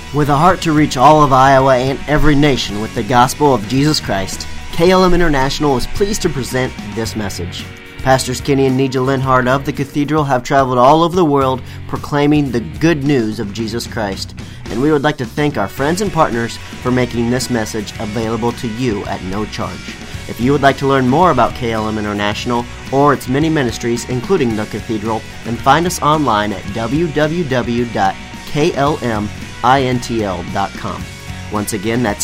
With a heart to reach all of Iowa and every nation with the gospel of Jesus Christ, KLM International is pleased to present this message. Pastors Kenny and Nija Linhart of the Cathedral have traveled all over the world proclaiming the good news of Jesus Christ, and we would like to thank our friends and partners for making this message available to you at no charge. If you would like to learn more about KLM International or its many ministries, including the Cathedral, then find us online at www.klmintl.com. Once again, that's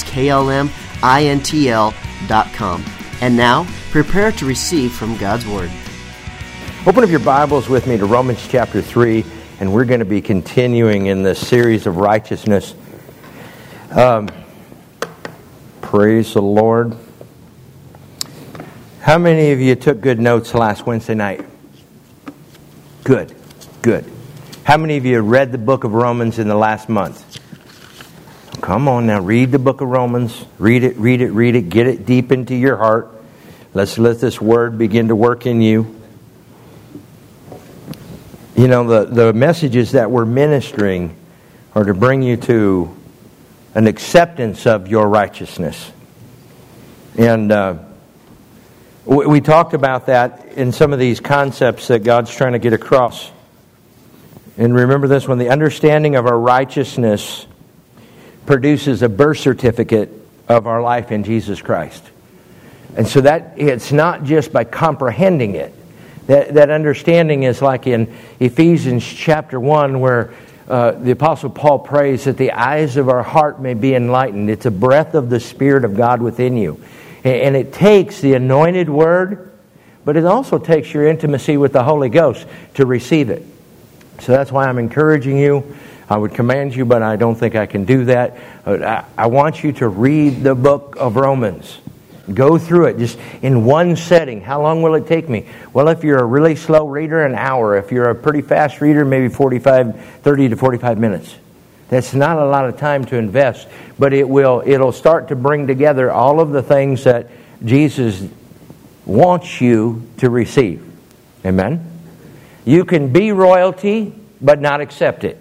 klmintl.com. And now, prepare to receive from God's Word. Open up your Bibles with me to Romans chapter 3, and we're going to be continuing in this series of righteousness. Praise the Lord. How many of you took good notes last Wednesday night? Good. How many of you read the book of Romans in the last month? Come on now, read the book of Romans. Read it. Get it deep into your heart. Let's let this word begin to work in you. You know, the messages that we're ministering are to bring you to an acceptance of your righteousness. And we talked about that in some of these concepts that God's trying to get across. And remember this, when the understanding of our righteousness produces a birth certificate of our life in Jesus Christ. And so that it's not just by comprehending it. That understanding is like in Ephesians chapter 1 where the Apostle Paul prays that the eyes of our heart may be enlightened. It's a breath of the Spirit of God within you. And it takes the anointed word, but it also takes your intimacy with the Holy Ghost to receive it. So that's why I'm encouraging you. I would command you, but I don't think I can do that. I want you to read the book of Romans. Go through it just in one setting. How long will it take me? Well, if you're a really slow reader, an hour. If you're a pretty fast reader, maybe 30 to 45 minutes. That's not a lot of time to invest, but it'll start to bring together all of the things that Jesus wants you to receive. Amen? You can be royalty, but not accept it.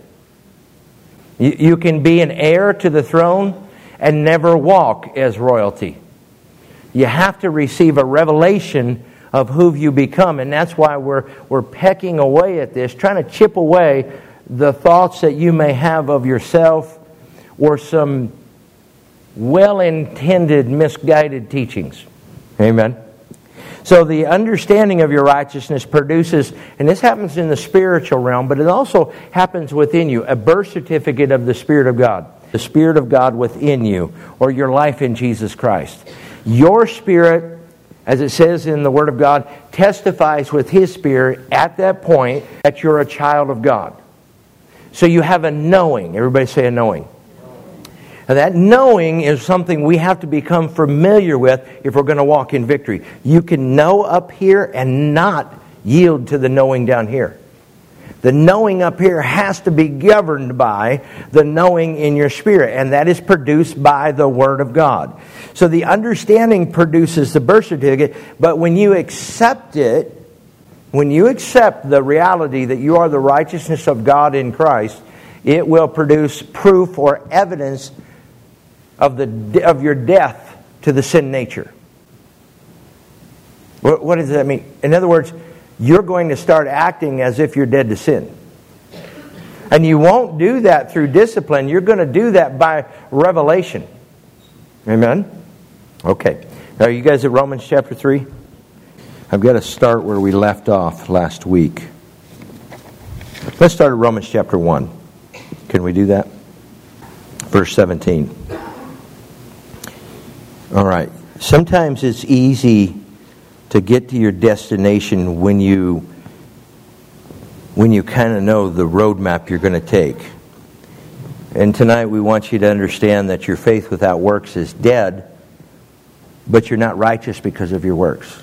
You can be an heir to the throne and never walk as royalty. You have to receive a revelation of who you become, and that's why we're pecking away at this, trying to chip away the thoughts that you may have of yourself or some well-intended, misguided teachings. Amen. So the understanding of your righteousness produces, and this happens in the spiritual realm, but it also happens within you, a birth certificate of the Spirit of God. The Spirit of God within you, or your life in Jesus Christ. Your spirit, as it says in the Word of God, testifies with His Spirit at that point that you're a child of God. So you have a knowing. Everybody say a knowing. And that knowing is something we have to become familiar with if we're going to walk in victory. You can know up here and not yield to the knowing down here. The knowing up here has to be governed by the knowing in your spirit, and that is produced by the Word of God. So the understanding produces the birth certificate, but when you accept it, when you accept the reality that you are the righteousness of God in Christ, it will produce proof or evidence of your death to the sin nature. What does that mean? In other words, you're going to start acting as if you're dead to sin. And you won't do that through discipline. You're going to do that by revelation. Amen? Okay. Are you guys at Romans chapter 3? I've got to start where we left off last week. Let's start at Romans chapter 1. Can we do that? Verse 17. All right. Sometimes it's easy to get to your destination when you kind of know the roadmap you're going to take. And tonight we want you to understand that your faith without works is dead, but you're not righteous because of your works.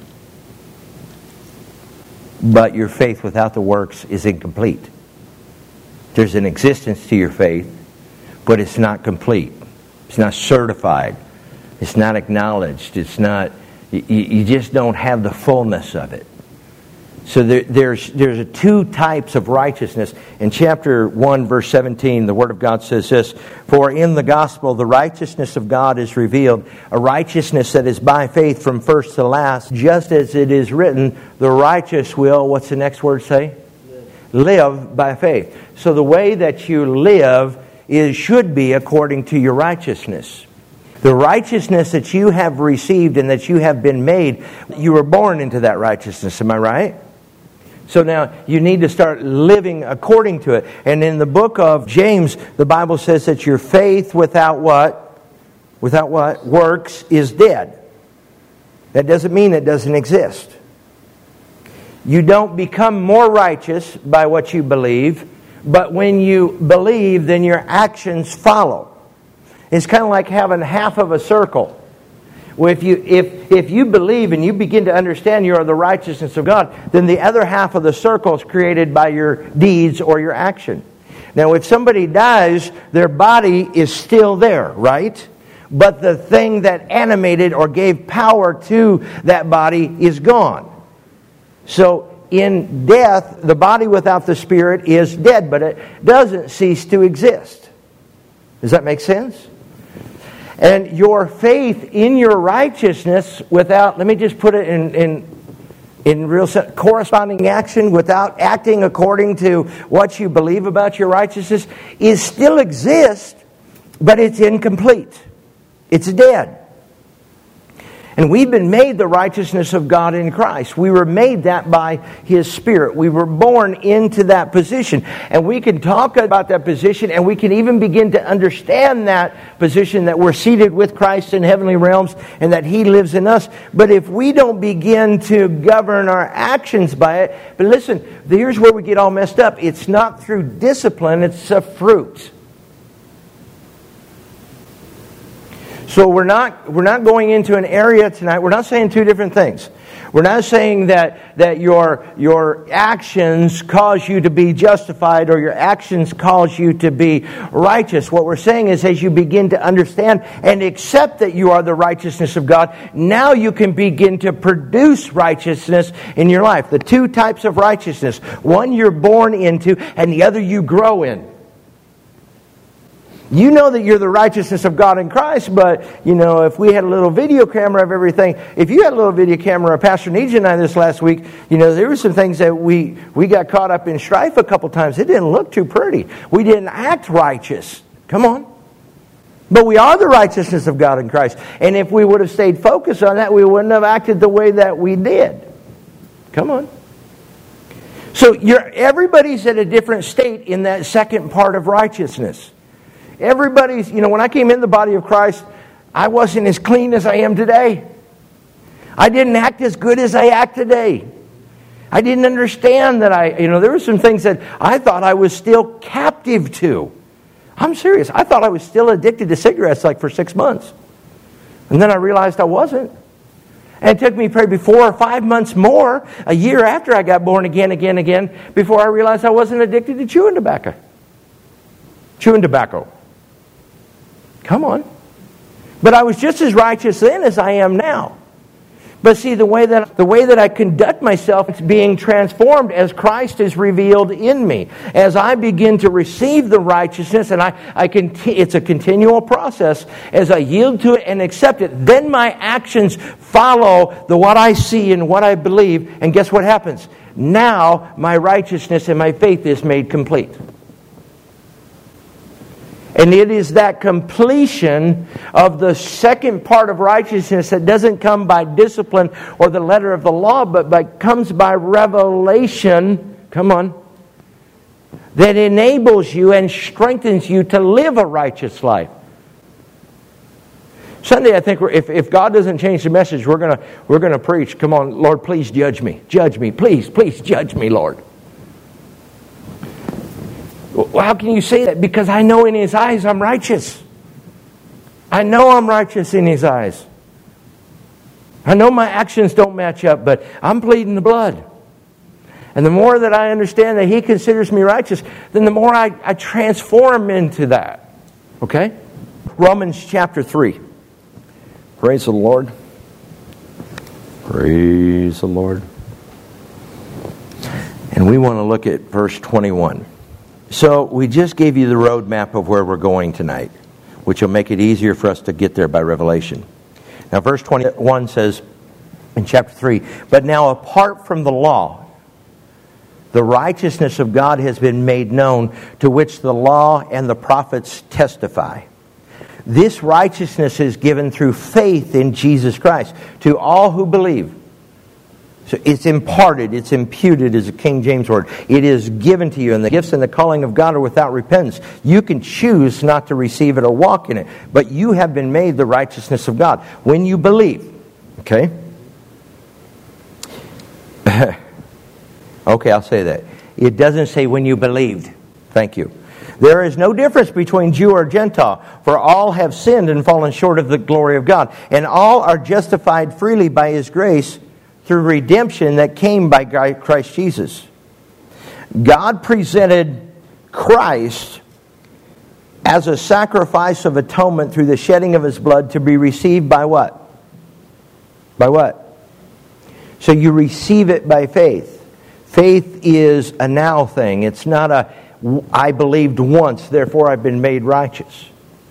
But your faith without the works is incomplete. There's an existence to your faith, but it's not complete. It's not certified. It's not acknowledged. It's not. You just don't have the fullness of it. So there's two types of righteousness. In chapter 1, verse 17, the Word of God says this, "For in the gospel the righteousness of God is revealed, a righteousness that is by faith from first to last, just as it is written, the righteous will," what's the next word say? Live by faith. So the way that you live should be according to your righteousness. The righteousness that you have received and that you have been made, you were born into that righteousness. Am I right? So now you need to start living according to it. And in the book of James, the Bible says that your faith without what? Without what? Works is dead. That doesn't mean it doesn't exist. You don't become more righteous by what you believe, but when you believe, then your actions follow. It's kind of like having half of a circle. Well, if you believe and you begin to understand you are the righteousness of God, then the other half of the circle is created by your deeds or your action. Now, if somebody dies, their body is still there, right? But the thing that animated or gave power to that body is gone. So, in death, the body without the spirit is dead, but it doesn't cease to exist. Does that make sense? And your faith in your righteousness without, let me just put it in real corresponding action, without acting according to what you believe about your righteousness, is still exist, but it's incomplete. It's dead. And we've been made the righteousness of God in Christ. We were made that by His Spirit. We were born into that position. And we can talk about that position, and we can even begin to understand that position, that we're seated with Christ in heavenly realms and that He lives in us. But if we don't begin to govern our actions by it, but listen, here's where we get all messed up. It's not through discipline, it's a fruit. So we're not going into an area tonight. We're not saying two different things. We're not saying that your actions cause you to be justified or your actions cause you to be righteous. What we're saying is, as you begin to understand and accept that you are the righteousness of God, now you can begin to produce righteousness in your life. The two types of righteousness. One you're born into, and the other you grow in. You know that you're the righteousness of God in Christ, but, if we had a little video camera of everything, if you had a little video camera of Pastor Nija and I this last week, there were some things that we got caught up in strife a couple times. It didn't look too pretty. We didn't act righteous. Come on. But we are the righteousness of God in Christ. And if we would have stayed focused on that, we wouldn't have acted the way that we did. Come on. So everybody's at a different state in that second part of righteousness. Everybody's, when I came in the body of Christ, I wasn't as clean as I am today. I didn't act as good as I act today. I didn't understand that there were some things that I thought I was still captive to. I'm serious. I thought I was still addicted to cigarettes for 6 months. And then I realized I wasn't. And it took me probably 4 or 5 months more, a year after I got born again, before I realized I wasn't addicted to chewing tobacco. Come on. But I was just as righteous then as I am now. But see, the way that I conduct myself, it's being transformed as Christ is revealed in me. As I begin to receive the righteousness, and it's a continual process. As I yield to it and accept it, then my actions follow what I see and what I believe. And guess what happens? Now my righteousness and my faith is made complete. And it is that completion of the second part of righteousness that doesn't come by discipline or the letter of the law, but comes by revelation, that enables you and strengthens you to live a righteous life. Sunday, I think if God doesn't change the message, we're gonna preach. Come on, Lord, please judge me. Judge me. Please judge me, Lord. Well, how can you say that? Because I know in His eyes I'm righteous. I know I'm righteous in His eyes. I know my actions don't match up, but I'm pleading the blood. And the more that I understand that He considers me righteous, then the more I transform into that. Okay? Romans chapter 3. Praise the Lord. Praise the Lord. And we want to look at verse 21. So we just gave you the roadmap of where we're going tonight, which will make it easier for us to get there by revelation. Now verse 21 says in chapter 3, "But now apart from the law, the righteousness of God has been made known, to which the law and the prophets testify. This righteousness is given through faith in Jesus Christ to all who believe." So it's imparted, it's imputed, is a King James word. It is given to you, and the gifts and the calling of God are without repentance. You can choose not to receive it or walk in it, but you have been made the righteousness of God when you believe. Okay? Okay, I'll say that. It doesn't say when you believed. Thank you. "There is no difference between Jew or Gentile, for all have sinned and fallen short of the glory of God, and all are justified freely by His grace through redemption that came by Christ Jesus." God presented Christ as a sacrifice of atonement through the shedding of His blood to be received by what? By what? So you receive it by faith. Faith is a now thing. It's not a, I believed once, therefore I've been made righteous.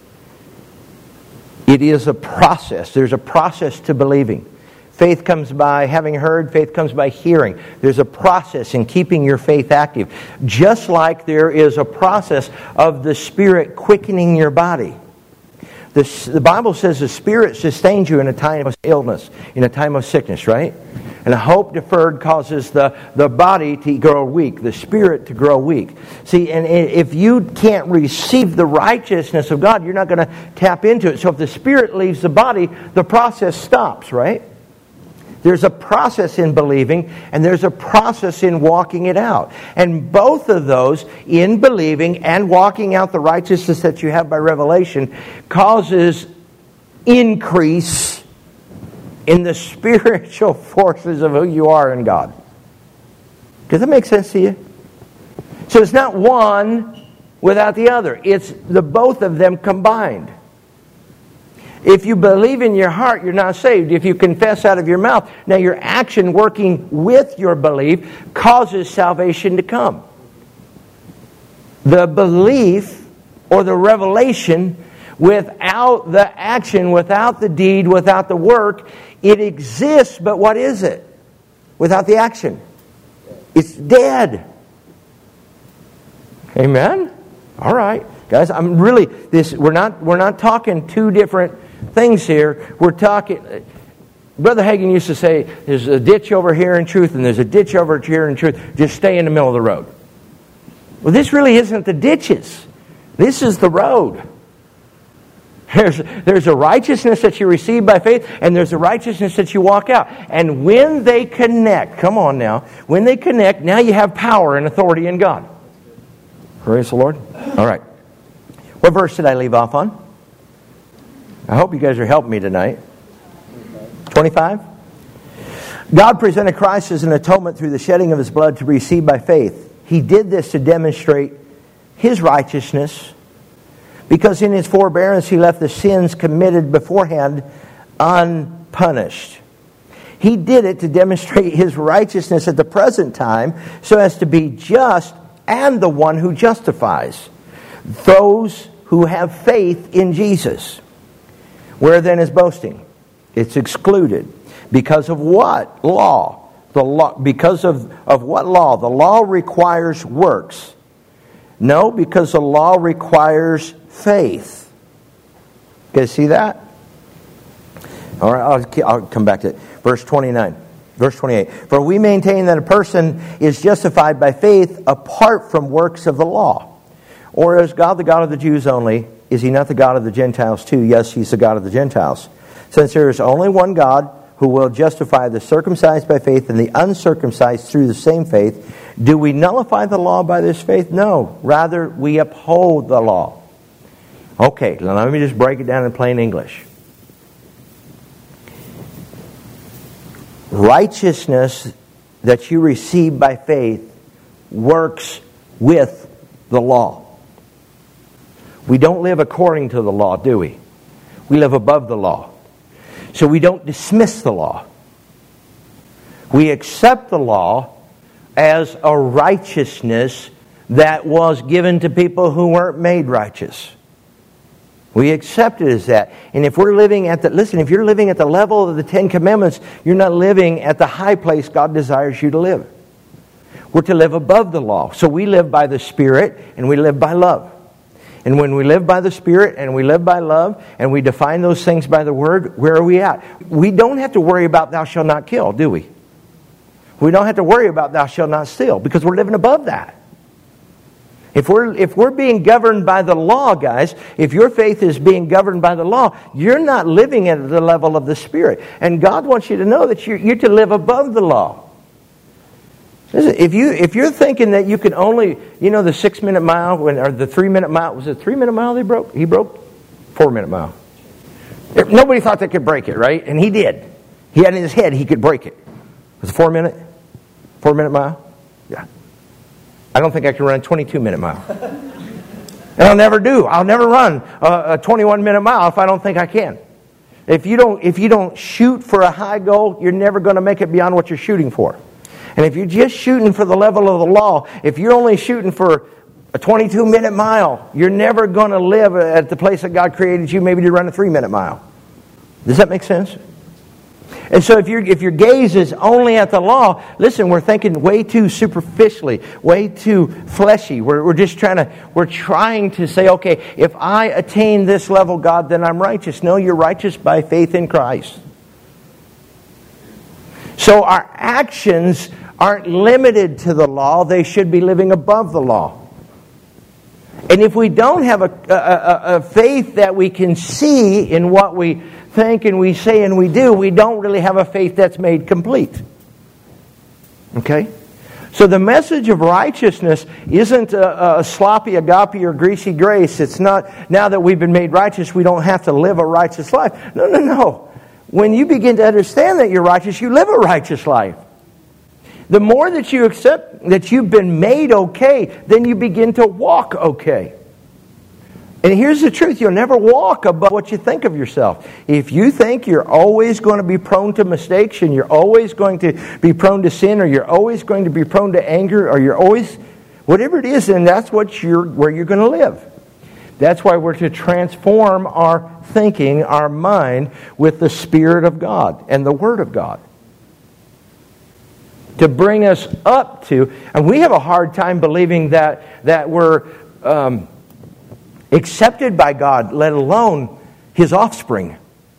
It is a process. There's a process to believing. Faith comes by having heard. Faith comes by hearing. There's a process in keeping your faith active. Just like there is a process of the Spirit quickening your body. The Bible says the Spirit sustains you in a time of illness, in a time of sickness, right? And a hope deferred causes the body to grow weak, the spirit to grow weak. See, and if you can't receive the righteousness of God, you're not going to tap into it. So if the spirit leaves the body, the process stops, right? There's a process in believing, and there's a process in walking it out. And both of those, in believing and walking out the righteousness that you have by revelation, causes increase in the spiritual forces of who you are in God. Does that make sense to you? So it's not one without the other. It's the both of them combined. If you believe in your heart, you're not saved. If you confess out of your mouth, now your action working with your belief causes salvation to come. The belief or the revelation without the action, without the deed, without the work, it exists, but what is it? Without the action. It's dead. Amen? All right. Guys, we're not talking two different things here. We're talking, Brother Hagin used to say, there's a ditch over here in truth and there's a ditch over here in truth. Just stay in the middle of the road. Well, this really isn't the ditches. This is the road. There's a righteousness that you receive by faith, and there's a righteousness that you walk out. And when they connect, come on now, when they connect, now you have power and authority in God. Praise the Lord. All right. What verse did I leave off on? I hope you guys are helping me tonight. 25? God presented Christ as an atonement through the shedding of His blood to be received by faith. He did this to demonstrate His righteousness, because in His forbearance He left the sins committed beforehand unpunished. He did it to demonstrate His righteousness at the present time, so as to be just and the one who justifies those who have faith in Jesus. Where then is boasting? It's excluded. Because of what law? Because of what law? The law requires works. No, because the law requires faith. You guys see that? All right, I'll come back to it. Verse 29. Verse 28. For we maintain that a person is justified by faith apart from works of the law. Or is God the God of the Jews only? Is He not the God of the Gentiles too? Yes, He's the God of the Gentiles. Since there is only one God who will justify the circumcised by faith and the uncircumcised through the same faith, do we nullify the law by this faith? No. Rather, we uphold the law. Okay, now let me just break it down in plain English. Righteousness that you receive by faith works with the law. We don't live according to the law, do we? We live above the law. So we don't dismiss the law. We accept the law as a righteousness that was given to people who weren't made righteous. We accept it as that. And if we're living at if you're living at the level of the Ten Commandments, you're not living at the high place God desires you to live. We're to live above the law. So we live by the Spirit and we live by love. And when we live by the Spirit and we live by love and we define those things by the Word, where are we at? We don't have to worry about thou shalt not kill, do we? We don't have to worry about thou shalt not steal because we're living above that. If we're being governed by the law, guys, if your faith is being governed by the law, you're not living at the level of the Spirit. And God wants you to know that you're to live above the law. If you're thinking that you can only, the 6 minute mile or the 3 minute mile, was it 3 minute mile he broke? He broke 4 minute mile. Nobody thought they could break it, right? And he did. He had in his head he could break it. Was it 4 minute mile? Yeah. I don't think I can run a 22 minute mile. And I'll never do. I'll never run a 21 minute mile if I don't think I can. If you don't shoot for a high goal, you're never going to make it beyond what you're shooting for. And if you're just shooting for the level of the law, if you're only shooting for a 22 minute mile, you're never going to live at the place that God created you maybe to run a 3 minute mile. Does that make sense? And so if your gaze is only at the law, listen, we're thinking way too superficially, way too fleshy. We're trying to say, okay, if I attain this level, God, then I'm righteous. No, you're righteous by faith in Christ. So our actions aren't limited to the law. They should be living above the law. And if we don't have a faith that we can see in what we think and we say and we do, we don't really have a faith that's made complete. Okay? So the message of righteousness isn't a sloppy agape or greasy grace. It's not, now that we've been made righteous, we don't have to live a righteous life. No. When you begin to understand that you're righteous, you live a righteous life. The more that you accept that you've been made okay, then you begin to walk okay. And here's the truth, you'll never walk above what you think of yourself. If you think you're always going to be prone to mistakes, and you're always going to be prone to sin, or you're always going to be prone to anger, or you're always, whatever it is, then that's where you're going to live. That's why we're to transform our thinking, our mind, with the Spirit of God and the Word of God. To bring us up to, and we have a hard time believing that we're accepted by God, let alone His offspring.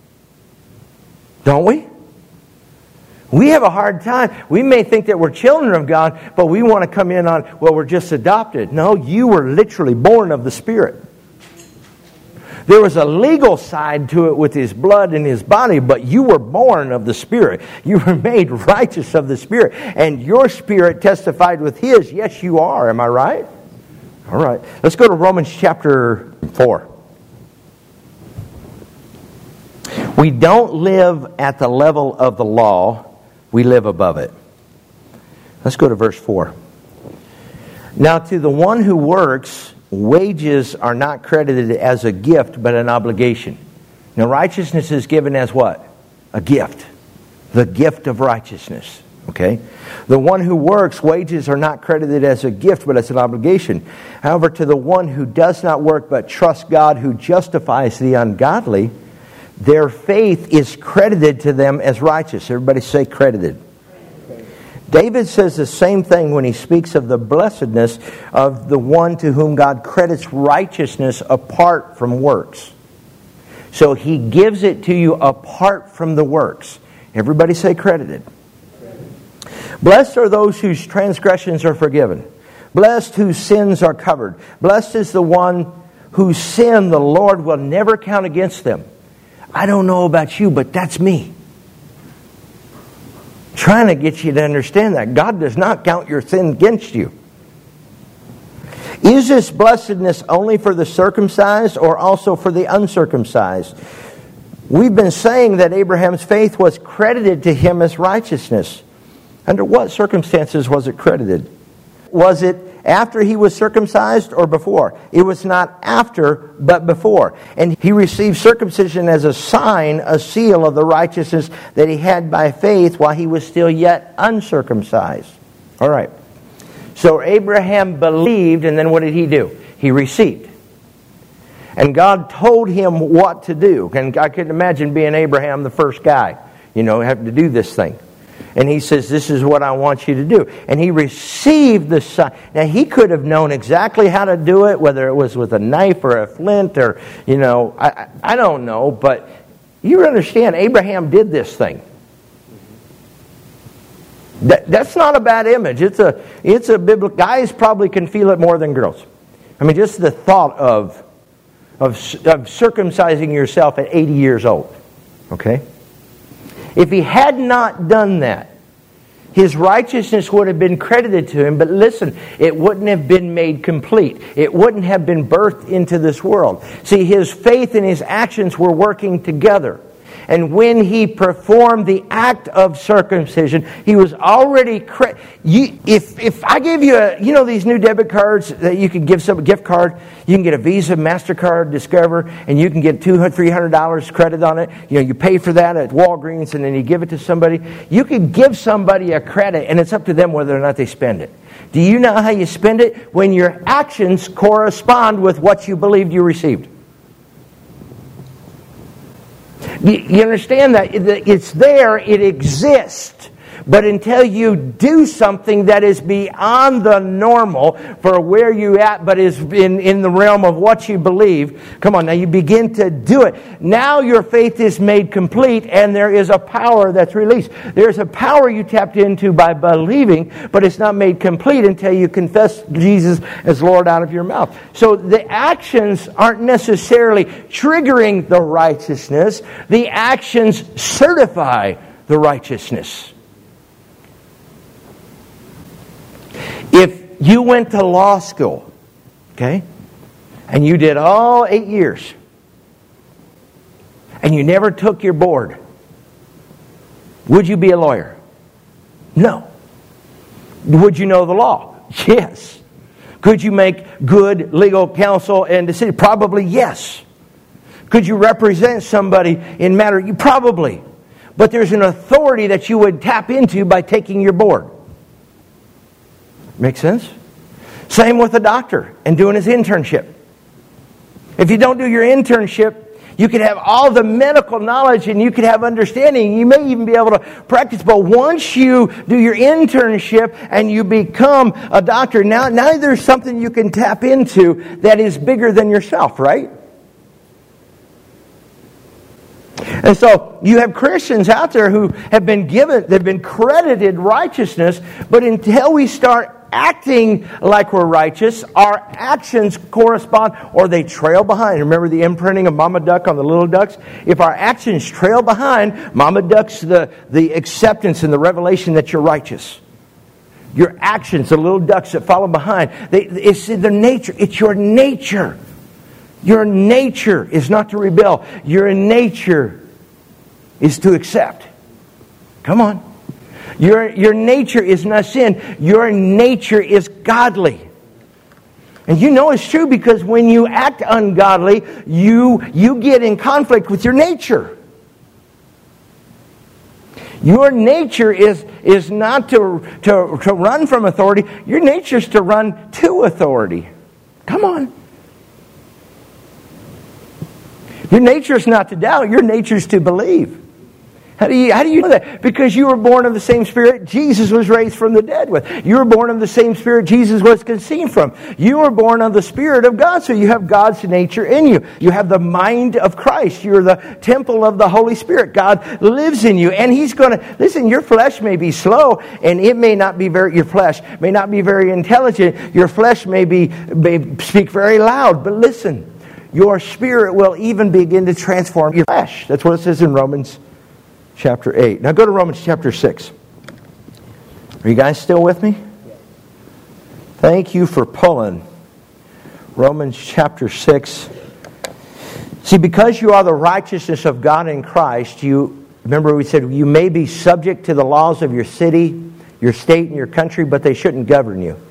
Don't we? We have a hard time. We may think that we're children of God, but we want to come in on, well, we're just adopted. No, you were literally born of the Spirit. There was a legal side to it with His blood and His body, but you were born of the Spirit. You were made righteous of the Spirit. And your spirit testified with His. Yes, you are. Am I right? All right. Let's go to Romans chapter 4. We don't live at the level of the law. We live above it. Let's go to verse 4. Now to the one who works, wages are not credited as a gift, but an obligation. Now, righteousness is given as what? A gift. The gift of righteousness. Okay? The one who works, wages are not credited as a gift, but as an obligation. However, to the one who does not work, but trusts God who justifies the ungodly, their faith is credited to them as righteous. Everybody say credited. David says the same thing when he speaks of the blessedness of the one to whom God credits righteousness apart from works. So He gives it to you apart from the works. Everybody say credited. Blessed are those whose transgressions are forgiven. Blessed whose sins are covered. Blessed is the one whose sin the Lord will never count against them. I don't know about you, but that's me. Trying to get you to understand that. God does not count your sin against you. Is this blessedness only for the circumcised or also for the uncircumcised? We've been saying that Abraham's faith was credited to him as righteousness. Under what circumstances was it credited? Was it after he was circumcised or before? It was not after, but before. And he received circumcision as a sign, a seal of the righteousness that he had by faith while he was still yet uncircumcised. All right. So Abraham believed, and then what did he do? He received. And God told him what to do. And I couldn't imagine being Abraham, the first guy, having to do this thing. And he says, this is what I want you to do. And he received the sign. Now, he could have known exactly how to do it, whether it was with a knife or a flint or, I don't know. But you understand, Abraham did this thing. That's not a bad image. It's a biblical. Guys probably can feel it more than girls. I mean, just the thought of circumcising yourself at 80 years old. Okay? If he had not done that, his righteousness would have been credited to him. But listen, it wouldn't have been made complete. It wouldn't have been birthed into this world. See, his faith and his actions were working together. And when he performed the act of circumcision, he was already... If I gave you these new debit cards that you can give some gift card, you can get a Visa, MasterCard, Discover, and you can get $200, $300 credit on it. You pay for that at Walgreens, and then you give it to somebody. You can give somebody a credit, and it's up to them whether or not they spend it. Do you know how you spend it? When your actions correspond with what you believed you received. You understand that? It's there, it exists. But until you do something that is beyond the normal for where you're at, but is in the realm of what you believe, come on, now you begin to do it. Now your faith is made complete, and there is a power that's released. There's a power you tapped into by believing, but it's not made complete until you confess Jesus as Lord out of your mouth. So the actions aren't necessarily triggering the righteousness. The actions certify the righteousness. If you went to law school, okay, and you did all 8 years, and you never took your board, would you be a lawyer? No. Would you know the law? Yes. Could you make good legal counsel and decision? Probably yes. Could you represent somebody in matter? You probably. But there's an authority that you would tap into by taking your board. Make sense? Same with a doctor and doing his internship. If you don't do your internship, you could have all the medical knowledge and you could have understanding. You may even be able to practice. But once you do your internship and you become a doctor, now there's something you can tap into that is bigger than yourself, right? And so you have Christians out there who have been they've been credited righteousness, but until we start acting like we're righteous, our actions correspond or they trail behind. Remember the imprinting of Mama Duck on the little ducks? If our actions trail behind, Mama Duck's the acceptance and the revelation that you're righteous. Your actions, the little ducks that follow behind, it's in their nature. It's your nature. Your nature is not to rebel. Your nature is to accept. Come on. Your nature is not sin. Your nature is godly. And you know it's true because when you act ungodly, you get in conflict with your nature. Your nature is not to run from authority. Your nature is to run to authority. Come on. Your nature is not to doubt. Your nature is to believe. How do you know that? Because you were born of the same Spirit Jesus was raised from the dead with. You were born of the same Spirit Jesus was conceived from. You were born of the Spirit of God, so you have God's nature in you. You have the mind of Christ. You're the temple of the Holy Spirit. God lives in you, and He's going to... Listen, your flesh may be slow, and it may not be very... Your flesh may not be very intelligent. Your flesh may speak very loud, but listen, your spirit will even begin to transform your flesh. That's what it says in Romans chapter 8. Now go to Romans chapter 6. Are you guys still with me? Thank you for pulling. Romans chapter 6. See, because you are the righteousness of God in Christ, remember we said you may be subject to the laws of your city, your state, and your country, but they shouldn't govern you.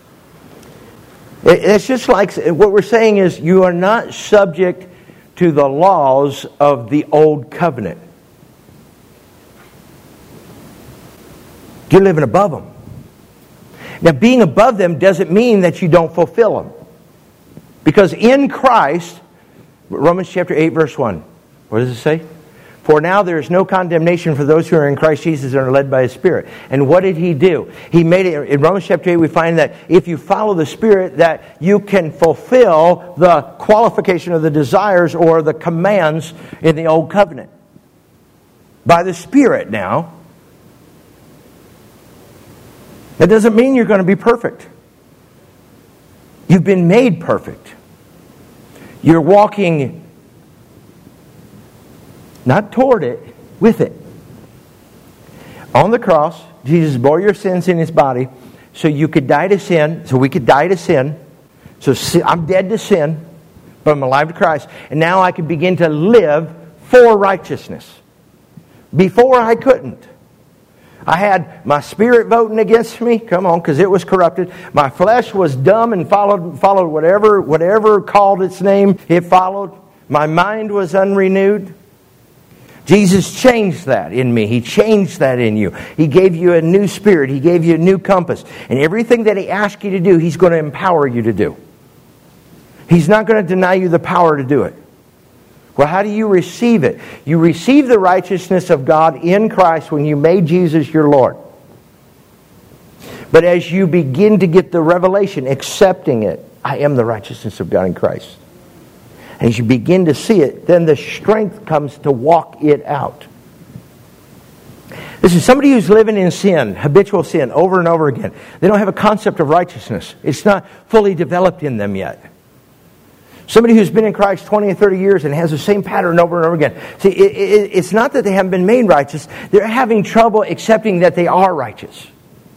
It's just like what we're saying is you are not subject to the laws of the old covenant. You're living above them. Now, being above them doesn't mean that you don't fulfill them. Because in Christ, Romans chapter 8, verse 1, what does it say? For now there is no condemnation for those who are in Christ Jesus and are led by His Spirit. And what did He do? He made it, in Romans chapter 8 we find that if you follow the Spirit, that you can fulfill the qualification of the desires or the commands in the Old Covenant. By the Spirit now. That doesn't mean you're going to be perfect. You've been made perfect. You're walking not toward it, with it. On the cross, Jesus bore your sins in His body so you could die to sin, so we could die to sin. So I'm dead to sin, but I'm alive to Christ. And now I can begin to live for righteousness. Before I couldn't. I had my spirit voting against me, come on, because it was corrupted. My flesh was dumb and followed whatever called its name, it followed. My mind was unrenewed. Jesus changed that in me. He changed that in you. He gave you a new spirit. He gave you a new compass. And everything that He asked you to do, He's going to empower you to do. He's not going to deny you the power to do it. Well, how do you receive it? You receive the righteousness of God in Christ when you made Jesus your Lord. But as you begin to get the revelation, accepting it, I am the righteousness of God in Christ. And as you begin to see it, then the strength comes to walk it out. This is somebody who's living in sin, habitual sin, over and over again. They don't have a concept of righteousness. It's not fully developed in them yet. Somebody who's been in Christ 20 or 30 years and has the same pattern over and over again. See, it's not that they haven't been made righteous. They're having trouble accepting that they are righteous.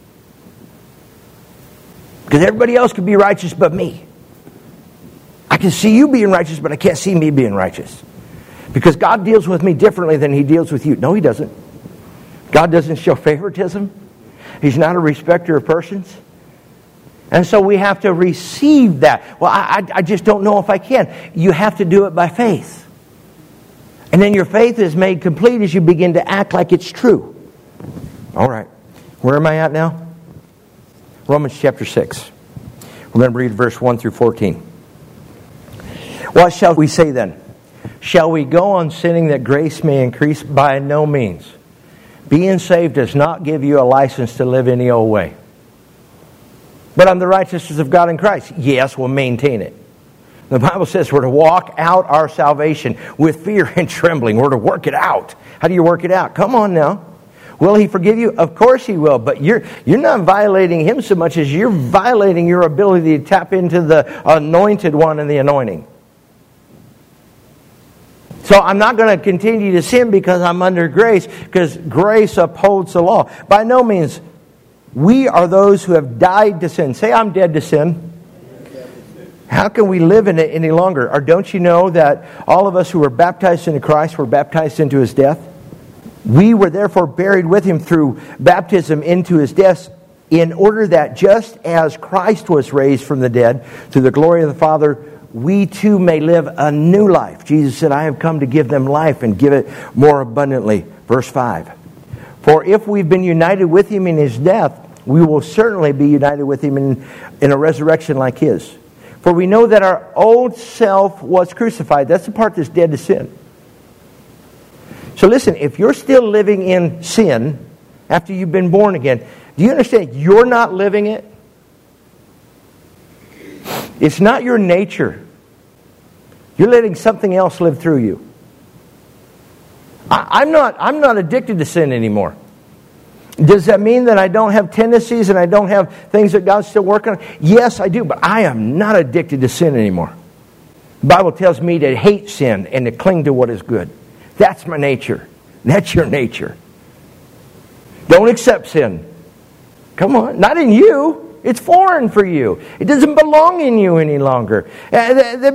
Because everybody else could be righteous but me. I can see you being righteous, but I can't see me being righteous. Because God deals with me differently than He deals with you. No, He doesn't. God doesn't show favoritism. He's not a respecter of persons. And so we have to receive that. Well, I just don't know if I can. You have to do it by faith. And then your faith is made complete as you begin to act like it's true. All right. Where am I at now? Romans chapter 6. We're going to read verse 1 through 14. What shall we say then? Shall we go on sinning that grace may increase? By no means. Being saved does not give you a license to live any old way. But I'm the righteousness of God in Christ. Yes, we'll maintain it. The Bible says we're to walk out our salvation with fear and trembling. We're to work it out. How do you work it out? Come on now. Will He forgive you? Of course He will. But you're not violating Him so much as you're violating your ability to tap into the anointed one and the anointing. So I'm not going to continue to sin because I'm under grace, because grace upholds the law. By no means. We are those who have died to sin. Say, I'm dead to sin. How can we live in it any longer? Or don't you know that all of us who were baptized into Christ were baptized into His death? We were therefore buried with Him through baptism into His death, in order that just as Christ was raised from the dead through the glory of the Father, we too may live a new life. Jesus said, I have come to give them life and give it more abundantly. Verse 5. For if we've been united with Him in His death, we will certainly be united with Him in a resurrection like His. For we know that our old self was crucified. That's the part that's dead to sin. So listen, if you're still living in sin after you've been born again, do you understand you're not living it? It's not your nature. You're letting something else live through you. I'm not addicted to sin anymore. Does that mean that I don't have tendencies and I don't have things that God's still working on? Yes, I do, but I am not addicted to sin anymore. The Bible tells me to hate sin and to cling to what is good. That's my nature. That's your nature. Don't accept sin. Come on, not in you. It's foreign for you. It doesn't belong in you any longer. I'm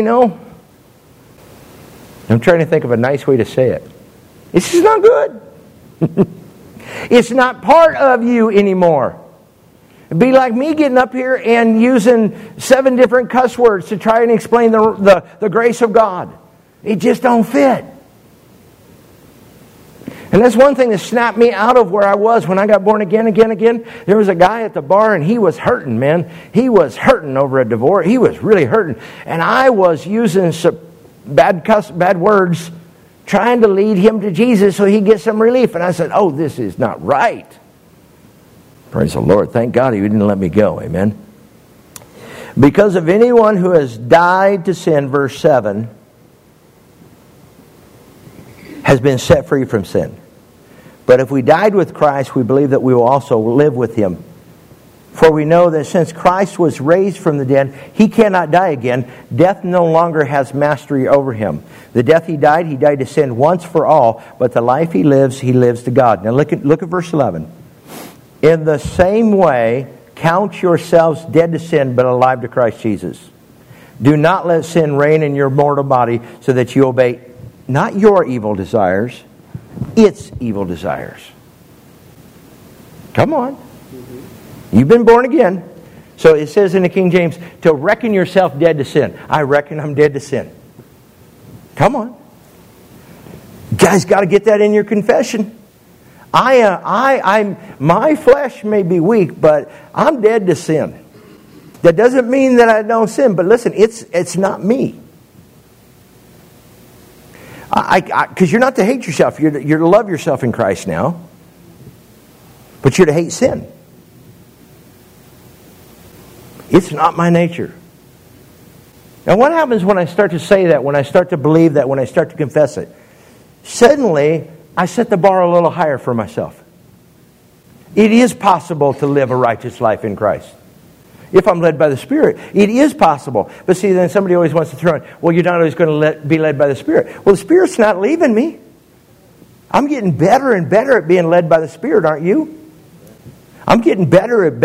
trying to think of a nice way to say it. It's just not good. It's not part of you anymore. It'd be like me getting up here and using 7 different cuss words to try and explain the grace of God. It just don't fit. And that's one thing that snapped me out of where I was when I got born again. There was a guy at the bar, and he was hurting, man. He was hurting over a divorce. He was really hurting. And I was using some bad words, trying to lead him to Jesus so he'd get some relief. And I said, oh, this is not right. Praise the Lord. Thank God he didn't let me go. Amen. Because of anyone who has died to sin, verse 7, has been set free from sin. But if we died with Christ, we believe that we will also live with him. For we know that since Christ was raised from the dead, he cannot die again. Death no longer has mastery over him. The death he died to sin once for all. But the life he lives to God. Now look at verse 11. In the same way, count yourselves dead to sin, but alive to Christ Jesus. Do not let sin reign in your mortal body, so that you obey not your evil desires, its evil desires. Come on. You've been born again. So it says in the King James, to reckon yourself dead to sin. I reckon I'm dead to sin. Come on. You guys got to get that in your confession. My flesh may be weak, but I'm dead to sin. That doesn't mean that I don't sin, but listen, it's not me. Because you're not to hate yourself. You're to love yourself in Christ now. But you're to hate sin. It's not my nature. Now what happens when I start to say that, when I start to believe that, when I start to confess it? Suddenly, I set the bar a little higher for myself. It is possible to live a righteous life in Christ. If I'm led by the Spirit, it is possible. But see, then somebody always wants to throw in, well, you're not always going to be led by the Spirit. Well, the Spirit's not leaving me. I'm getting better and better at being led by the Spirit, aren't you? I'm getting better at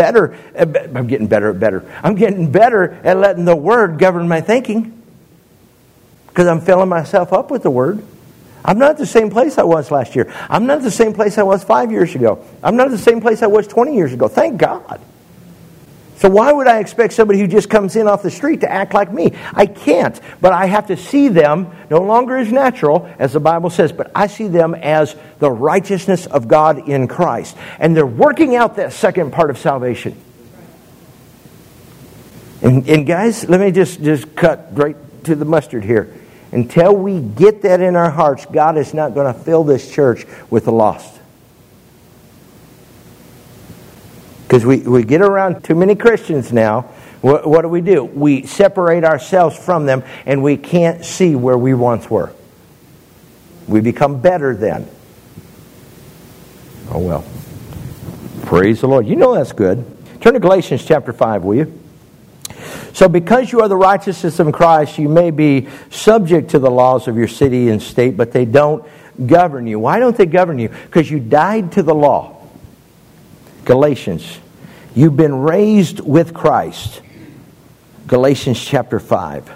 letting the Word govern my thinking. Because I'm filling myself up with the Word. I'm not at the same place I was last year. I'm not at the same place I was 5 years ago. I'm not at the same place I was 20 years ago. Thank God. So why would I expect somebody who just comes in off the street to act like me? I can't. But I have to see them no longer as natural, as the Bible says, but I see them as the righteousness of God in Christ. And they're working out that second part of salvation. And guys, let me just cut right to the mustard here. Until we get that in our hearts, God is not going to fill this church with the lost. Because we get around too many Christians now. What do? We separate ourselves from them, and we can't see where we once were. We become better then. Oh well. Praise the Lord. You know that's good. Turn to Galatians chapter 5, will you? So because you are the righteousness of Christ, you may be subject to the laws of your city and state, but they don't govern you. Why don't they govern you? Because you died to the law. Galatians, you've been raised with Christ. Galatians chapter 5.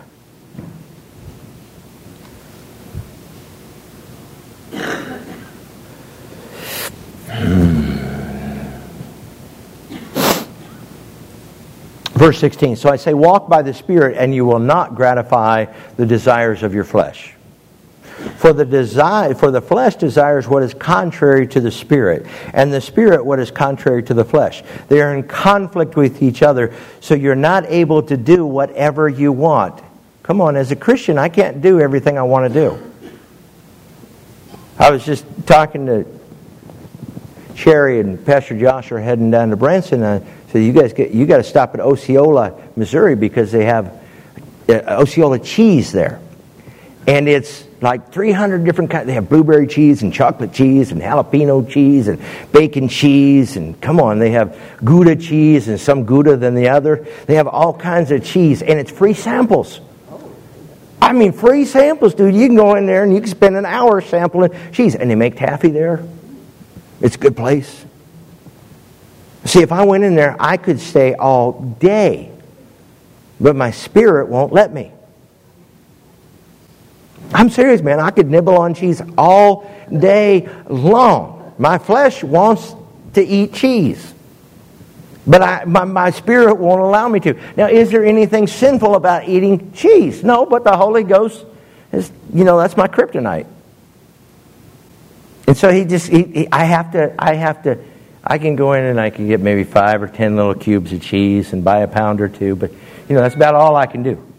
Verse 16, so I say, walk by the Spirit, and you will not gratify the desires of your flesh. For the flesh desires what is contrary to the Spirit, and the Spirit what is contrary to the flesh. They are in conflict with each other, so you're not able to do whatever you want. Come on, as a Christian, I can't do everything I want to do. I was just talking to Sherry and Pastor Josh are heading down to Branson. So you got to stop at Osceola, Missouri, because they have Osceola cheese there. And it's like 300 different kinds. They have blueberry cheese and chocolate cheese and jalapeno cheese and bacon cheese. And come on, they have Gouda cheese and some Gouda than the other. They have all kinds of cheese. And it's free samples. I mean, free samples, dude. You can go in there and you can spend an hour sampling cheese. And they make taffy there. It's a good place. See, if I went in there, I could stay all day. But my spirit won't let me. I'm serious, man. I could nibble on cheese all day long. My flesh wants to eat cheese. But my spirit won't allow me to. Now, is there anything sinful about eating cheese? No, but the Holy Ghost is, that's my kryptonite. And so I can go in and I can get maybe 5 or 10 little cubes of cheese and buy a pound or two, but that's about all I can do.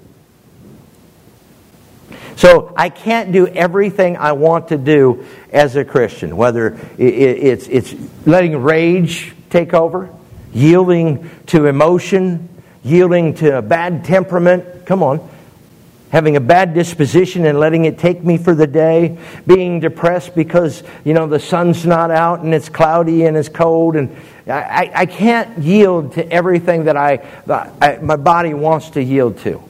So I can't do everything I want to do as a Christian, whether it's letting rage take over, yielding to emotion, yielding to a bad temperament. Come on. Having a bad disposition and letting it take me for the day, being depressed because, the sun's not out and it's cloudy and it's cold, and I can't yield to everything that my body wants to yield to.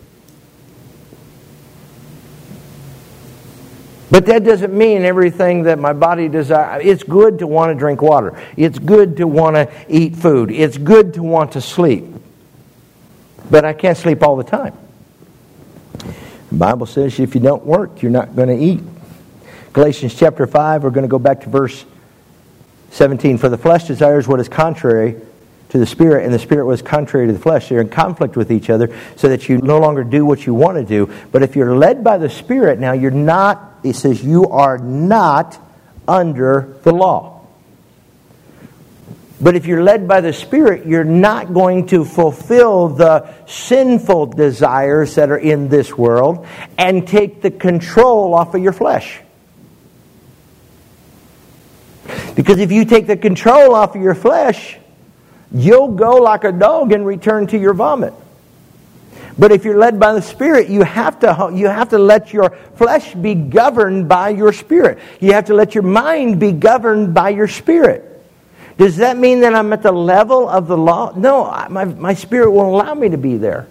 But that doesn't mean everything that my body desires. It's good to want to drink water. It's good to want to eat food. It's good to want to sleep. But I can't sleep all the time. The Bible says if you don't work, you're not going to eat. Galatians chapter 5, we're going to go back to verse 17. For the flesh desires what is contrary to the Spirit, and the Spirit was contrary to the flesh. They're in conflict with each other, so that you no longer do what you want to do. But if you're led by the Spirit, now you're not, it says you are not under the law. But if you're led by the Spirit, you're not going to fulfill the sinful desires that are in this world and take the control off of your flesh. Because if you take the control off of your flesh, you'll go like a dog and return to your vomit. But if you're led by the Spirit, you have to let your flesh be governed by your Spirit. You have to let your mind be governed by your Spirit. Does that mean that I'm at the level of the law? No, my Spirit won't allow me to be there.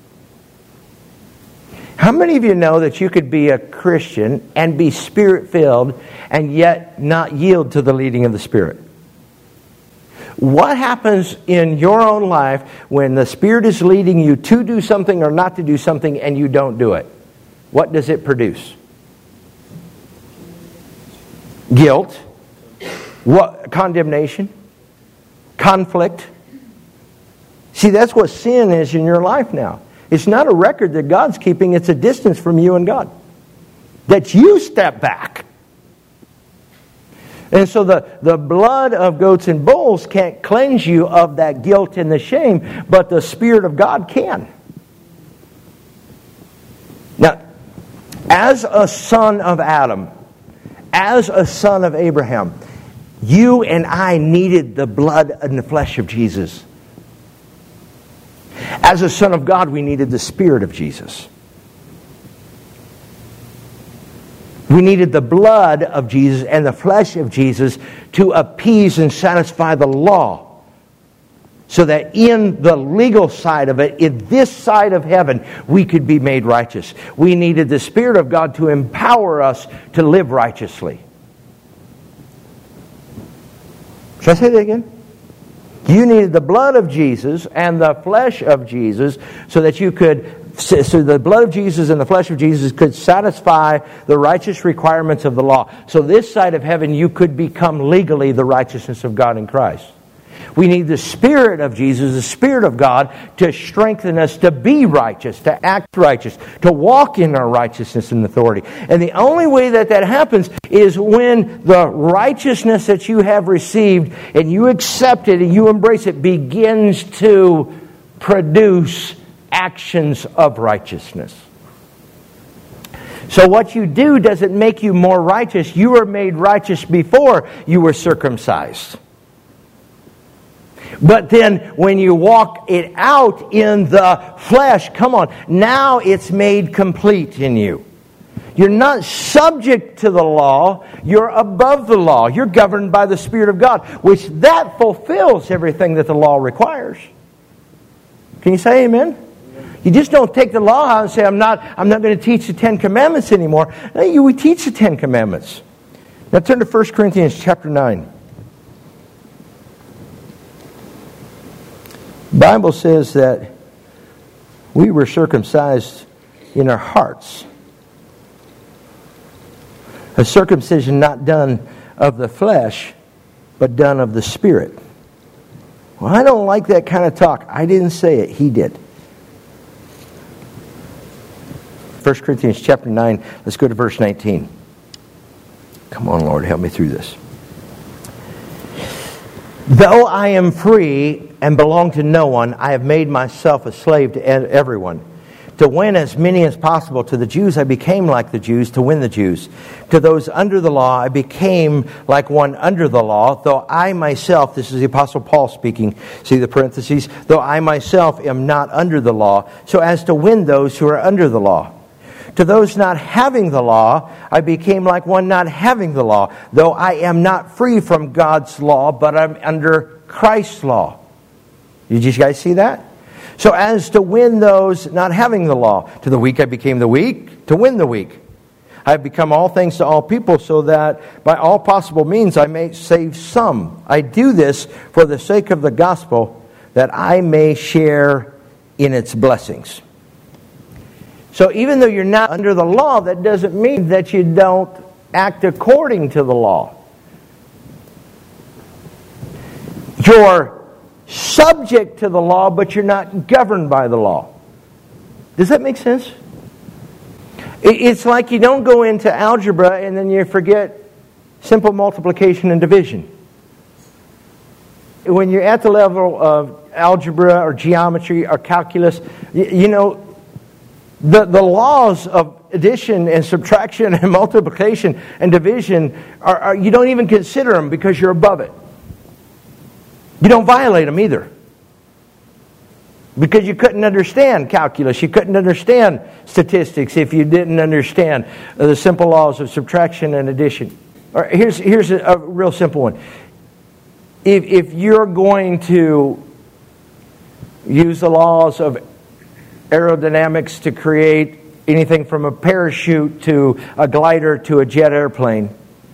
How many of you know that you could be a Christian and be Spirit-filled and yet not yield to the leading of the Spirit? What happens in your own life when the Spirit is leading you to do something or not to do something and you don't do it? What does it produce? Guilt. What? Condemnation. Conflict. See, that's what sin is in your life now. It's not a record that God's keeping. It's a distance from you and God. That you step back. And so the blood of goats and bulls can't cleanse you of that guilt and the shame, but the Spirit of God can. Now, as a son of Adam, as a son of Abraham, you and I needed the blood and the flesh of Jesus. As a son of God, we needed the Spirit of Jesus. We needed the blood of Jesus and the flesh of Jesus to appease and satisfy the law. So that in the legal side of it, in this side of heaven, we could be made righteous. We needed the Spirit of God to empower us to live righteously. Should I say that again? You needed the blood of Jesus and the flesh of Jesus so that so the blood of Jesus and the flesh of Jesus could satisfy the righteous requirements of the law. So this side of heaven, you could become legally the righteousness of God in Christ. We need the Spirit of Jesus, the Spirit of God, to strengthen us to be righteous, to act righteous, to walk in our righteousness and authority. And the only way that happens is when the righteousness that you have received and you accept it and you embrace it begins to produce actions of righteousness. So what you do doesn't make you more righteous. You were made righteous before you were circumcised. But then when you walk it out in the flesh, come on, now it's made complete in you. You're not subject to the law, you're above the law. You're governed by the Spirit of God, which that fulfills everything that the law requires. Can you say amen? You just don't take the law out and say, I'm not going to teach the Ten Commandments anymore. No, we teach the Ten Commandments. Now turn to 1 Corinthians chapter 9. The Bible says that we were circumcised in our hearts. A circumcision not done of the flesh, but done of the Spirit. Well, I don't like that kind of talk. I didn't say it. He did. 1 Corinthians chapter 9, let's go to verse 19. Come on, Lord, help me through this. Though I am free and belong to no one, I have made myself a slave to everyone. To win as many as possible. To the Jews I became like the Jews to win the Jews. To those under the law I became like one under the law, though I myself, this is the Apostle Paul speaking, see the parentheses, though I myself am not under the law, so as to win those who are under the law. To those not having the law, I became like one not having the law, though I am not free from God's law, but I'm under Christ's law. Did you guys see that? So as to win those not having the law. To the weak I became the weak, to win the weak. I have become all things to all people, so that by all possible means I may save some. I do this for the sake of the gospel, that I may share in its blessings. So even though you're not under the law, that doesn't mean that you don't act according to the law. You're subject to the law, but you're not governed by the law. Does that make sense? It's like you don't go into algebra and then you forget simple multiplication and division. When you're at the level of algebra or geometry or calculus, you know, the laws of addition and subtraction and multiplication and division, are you don't even consider them because you're above it. You don't violate them either. Because you couldn't understand calculus. You couldn't understand statistics if you didn't understand the simple laws of subtraction and addition. Or here's a real simple one. If you're going to use the laws of aerodynamics to create anything from a parachute to a glider to a jet airplane,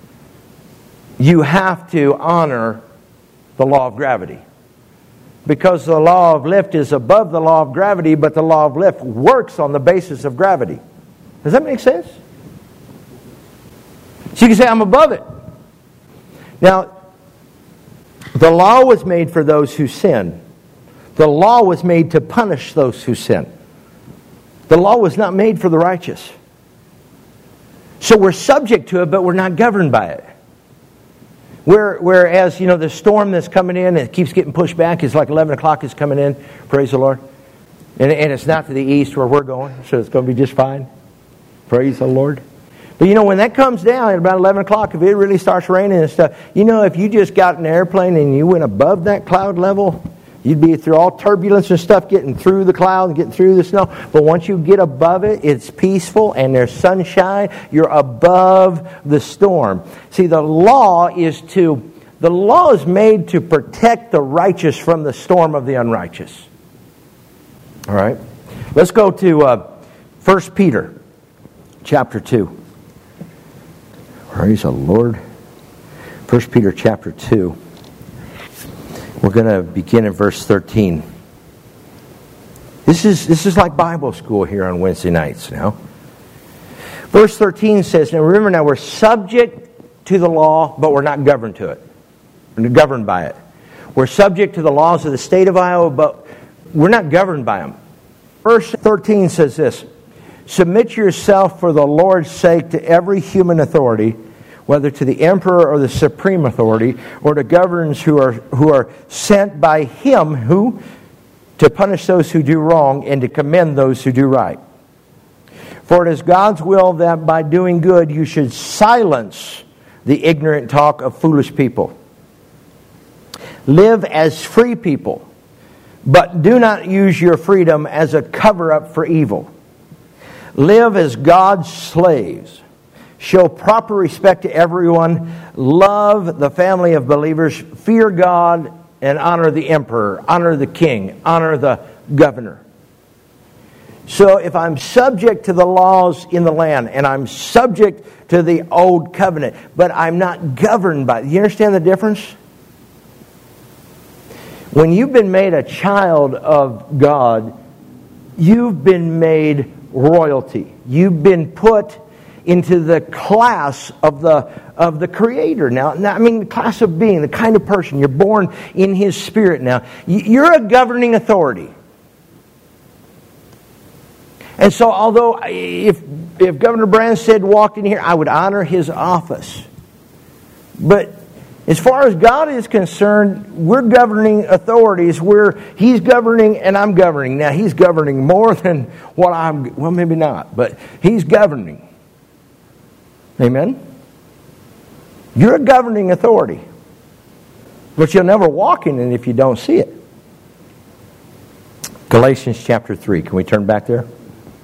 you have to honor the law of gravity. Because the law of lift is above the law of gravity, but the law of lift works on the basis of gravity. Does that make sense? So you can say, I'm above it. Now, the law was made for those who sin. The law was made to punish those who sin. The law was not made for the righteous. So we're subject to it, but we're not governed by it. Whereas, you know, the storm that's coming in, it keeps getting pushed back. It's like 11 o'clock is coming in. Praise the Lord. And it's not to the east where we're going, so it's going to be just fine. Praise the Lord. But, you know, when that comes down at about 11 o'clock, if it really starts raining and stuff, you know, if you just got in an airplane and you went above that cloud level, you'd be through all turbulence and stuff, getting through the cloud and getting through the snow. But once you get above it, it's peaceful and there's sunshine. You're above the storm. See, the law is made to protect the righteous from the storm of the unrighteous. All right? Let's go to 1 Peter chapter 2. Praise the Lord. 1 Peter chapter 2. We're going to begin in verse 13. This is like Bible school here on Wednesday nights now. Verse 13 says, now remember now, we're subject to the law, but we're not governed to it. We're governed by it. We're subject to the laws of the state of Iowa, but we're not governed by them. Verse 13 says this, submit yourself for the Lord's sake to every human authority, whether to the emperor or the supreme authority, or to governors who are sent by him who to punish those who do wrong and to commend those who do right. For it is God's will that by doing good you should silence the ignorant talk of foolish people. Live as free people, but do not use your freedom as a cover-up for evil. Live as God's slaves. Show proper respect to everyone. Love the family of believers. Fear God and honor the emperor. Honor the king. Honor the governor. So if I'm subject to the laws in the land and I'm subject to the old covenant, but I'm not governed by it. You understand the difference? When you've been made a child of God, you've been made royalty. You've been put into the class of the Creator now. I mean, the class of being, the kind of person. You're born in His Spirit now. You're a governing authority. And so although if Governor Branstad walked in here, I would honor his office. But as far as God is concerned, we're governing authorities. He's governing and I'm governing. Now, He's governing more than what well, maybe not, but He's governing. Amen? You're a governing authority. But you'll never walk in it if you don't see it. Galatians chapter 3. Can we turn back there?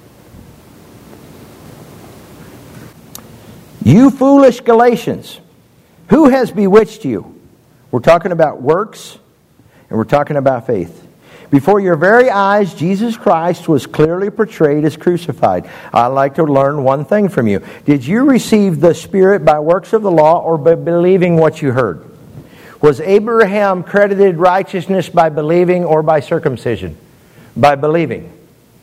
You foolish Galatians, who has bewitched you? We're talking about works and we're talking about faith. Before your very eyes, Jesus Christ was clearly portrayed as crucified. I'd like to learn one thing from you. Did you receive the Spirit by works of the law or by believing what you heard? Was Abraham credited righteousness by believing or by circumcision? By believing.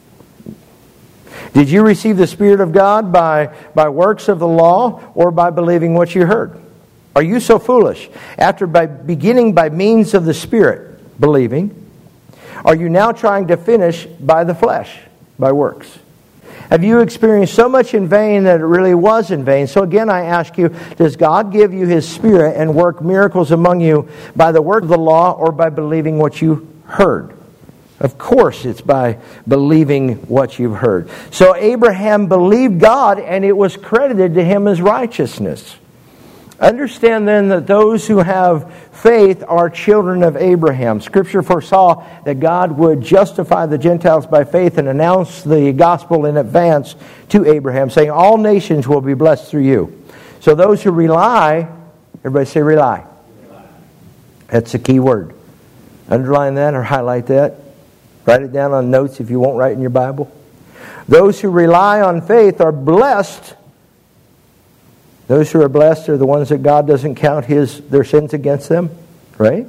Did you receive the Spirit of God by works of the law or by believing what you heard? Are you so foolish? After beginning by means of the Spirit, believing, are you now trying to finish by the flesh, by works? Have you experienced so much in vain that it really was in vain? So again, I ask you, does God give you His Spirit and work miracles among you by the work of the law or by believing what you heard? Of course, it's by believing what you've heard. So Abraham believed God and it was credited to him as righteousness. Understand then that those who have faith are children of Abraham. Scripture foresaw that God would justify the Gentiles by faith and announce the gospel in advance to Abraham, saying, all nations will be blessed through you. So those who rely, everybody say rely. That's a key word. Underline that or highlight that. Write it down on notes if you won't write in your Bible. Those who rely on faith are blessed. Those who are blessed are the ones that God doesn't count their sins against them, right?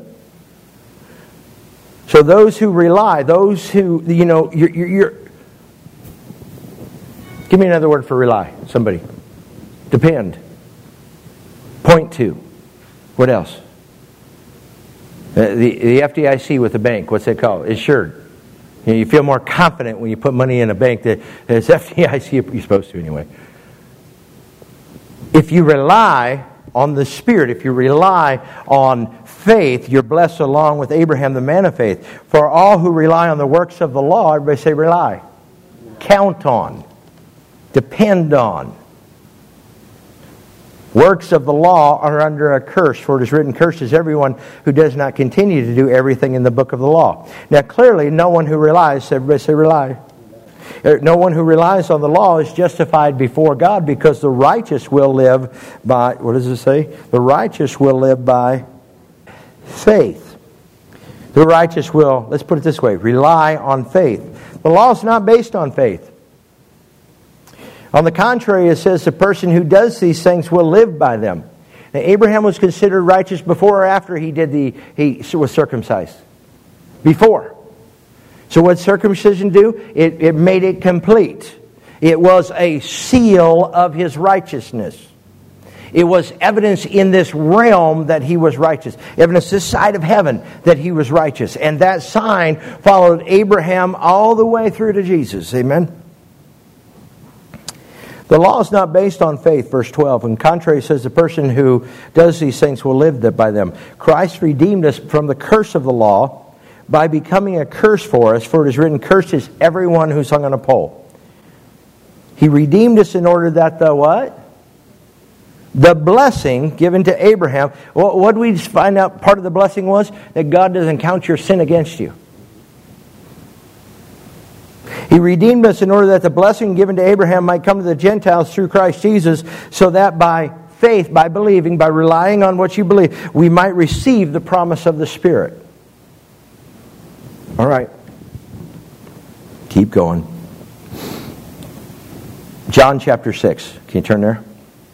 So those who rely, those who, you're give me another word for rely, somebody. Depend. Point to. What else? The FDIC with the bank, what's that called? Insured. You feel more confident when you put money in a bank that it's FDIC, you're supposed to anyway. If you rely on the Spirit, if you rely on faith, you're blessed along with Abraham, the man of faith. For all who rely on the works of the law, everybody say rely. Count on. Depend on. Works of the law are under a curse, for it is written, cursed is everyone who does not continue to do everything in the book of the law. Now clearly, no one who relies, everybody say rely. No one who relies on the law is justified before God, because the righteous will live by, what does it say? The righteous will live by faith. The righteous will, let's put it this way, rely on faith. The law is not based on faith. On the contrary, it says the person who does these things will live by them. Now, Abraham was considered righteous before or after he was circumcised? Before. So what did circumcision do? It made it complete. It was a seal of his righteousness. It was evidence in this realm that he was righteous. Evidence this side of heaven that he was righteous. And that sign followed Abraham all the way through to Jesus. Amen? The law is not based on faith, verse 12. On the contrary, it says the person who does these things will live by them. Christ redeemed us from the curse of the law by becoming a curse for us, for it is written, cursed is everyone who's hung on a pole. He redeemed us in order that the what? The blessing given to Abraham. What did we find out part of the blessing was? That God doesn't count your sin against you. He redeemed us in order that the blessing given to Abraham might come to the Gentiles through Christ Jesus, so that by faith, by believing, by relying on what you believe, we might receive the promise of the Spirit. All right. Keep going. John chapter 6. Can you turn there?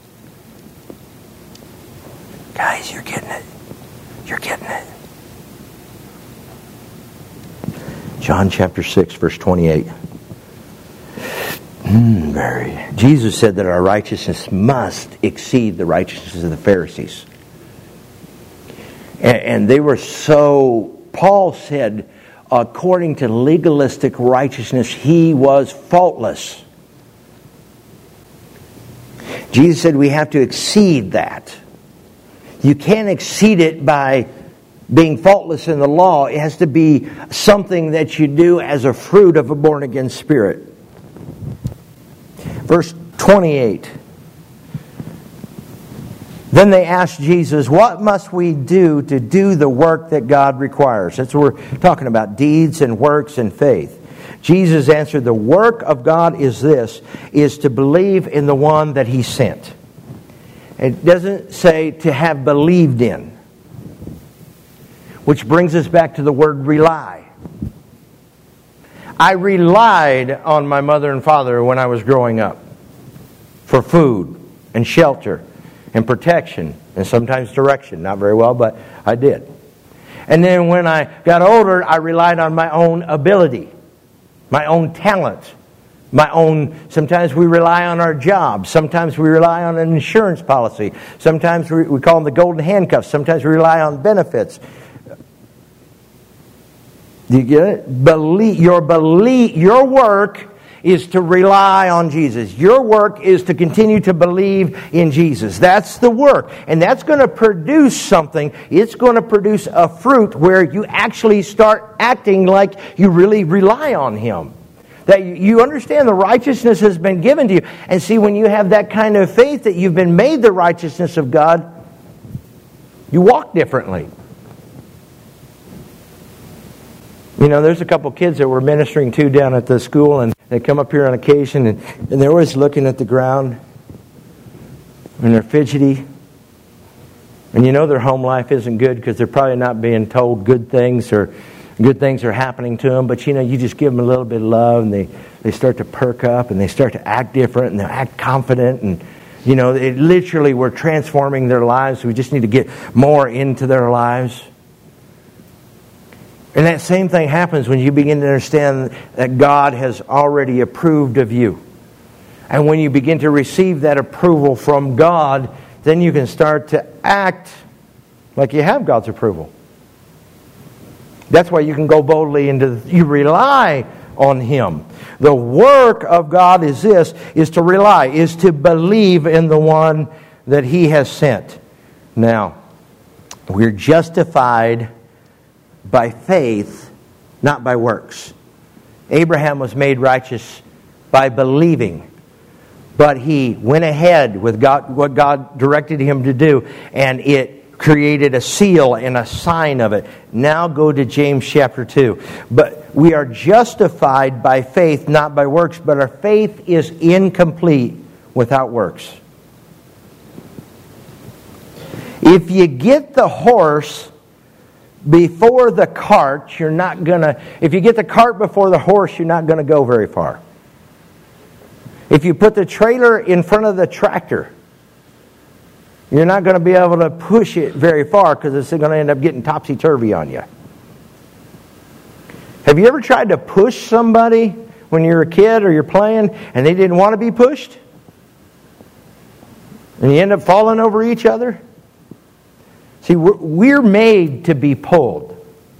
Guys, you're getting it. You're getting it. John chapter 6, verse 28. Jesus said that our righteousness must exceed the righteousness of the Pharisees. And they were so... Paul said, according to legalistic righteousness, he was faultless. Jesus said we have to exceed that. You can't exceed it by being faultless in the law. It has to be something that you do as a fruit of a born-again spirit. Verse 28. Then they asked Jesus, what must we do to do the work that God requires? That's what we're talking about, deeds and works and faith. Jesus answered, the work of God is this, is to believe in the one that He sent. It doesn't say to have believed in. Which brings us back to the word rely. I relied on my mother and father when I was growing up for food and shelter and protection and sometimes direction. Not very well, but I did. And then when I got older, I relied on my own ability, my own talent, my own. Sometimes we rely on our job. Sometimes we rely on an insurance policy. Sometimes we call them the golden handcuffs. Sometimes we rely on benefits. Do you get it? Your work is to rely on Jesus. Your work is to continue to believe in Jesus. That's the work. And that's going to produce something. It's going to produce a fruit where you actually start acting like you really rely on Him. That you understand the righteousness has been given to you. And see, when you have that kind of faith that you've been made the righteousness of God, you walk differently. You know, there's a couple kids that we're ministering to down at the school, and they come up here on occasion, and they're always looking at the ground, and they're fidgety. And you know their home life isn't good because they're probably not being told good things or good things are happening to them. But, you know, you just give them a little bit of love, and they start to perk up, and they start to act different, and they act confident, and, you know, it literally we're transforming their lives. We just need to get more into their lives. And that same thing happens when you begin to understand that God has already approved of you. And when you begin to receive that approval from God, then you can start to act like you have God's approval. That's why you can go boldly you rely on Him. The work of God is this, is to rely, is to believe in the one that He has sent. Now, we're justified by faith, not by works. Abraham was made righteous by believing, but he went ahead with what God directed him to do, and it created a seal and a sign of it. Now go to James chapter 2. But we are justified by faith, not by works, but our faith is incomplete without works. If you get the horse before the cart, if you get the cart before the horse, you're not going to go very far. If you put the trailer in front of the tractor, you're not going to be able to push it very far because it's going to end up getting topsy-turvy on you. Have you ever tried to push somebody when you're a kid or you're playing and they didn't want to be pushed? And you end up falling over each other? See, we're made to be pulled.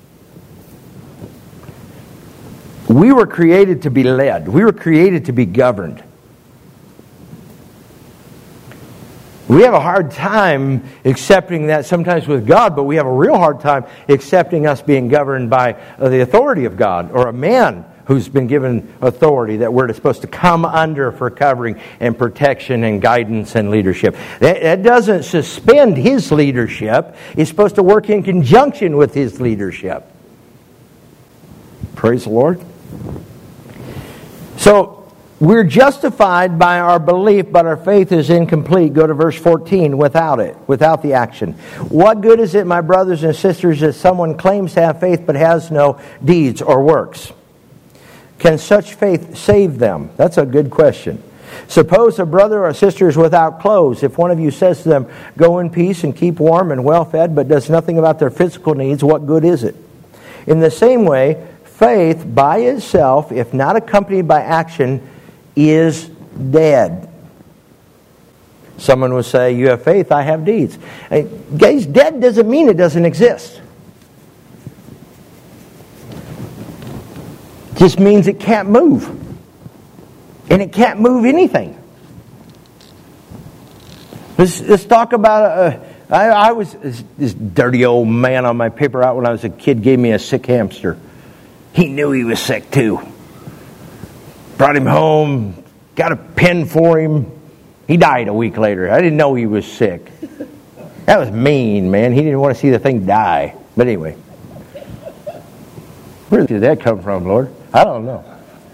We were created to be led. We were created to be governed. We have a hard time accepting that sometimes with God, but we have a real hard time accepting us being governed by the authority of God or a man who's been given authority that we're supposed to come under for covering and protection and guidance and leadership. That doesn't suspend his leadership. It's supposed to work in conjunction with his leadership. Praise the Lord. So, we're justified by our belief, but our faith is incomplete. Go to verse 14, without it, without the action. What good is it, my brothers and sisters, if someone claims to have faith but has no deeds or works? Can such faith save them? That's a good question. Suppose a brother or sister is without clothes. If one of you says to them, go in peace and keep warm and well fed, but does nothing about their physical needs, what good is it? In the same way, faith by itself, if not accompanied by action, is dead. Someone will say, you have faith, I have deeds. Guys, dead doesn't mean it doesn't exist. Just means it can't move. And it can't move anything. Let's talk about I was, this dirty old man on my paper route when I was a kid gave me a sick hamster. He knew he was sick too. Brought him home, got a pen for him. He died a week later. I didn't know he was sick. That was mean, man. He didn't want to see the thing die. But anyway. Where did that come from, Lord? I don't know.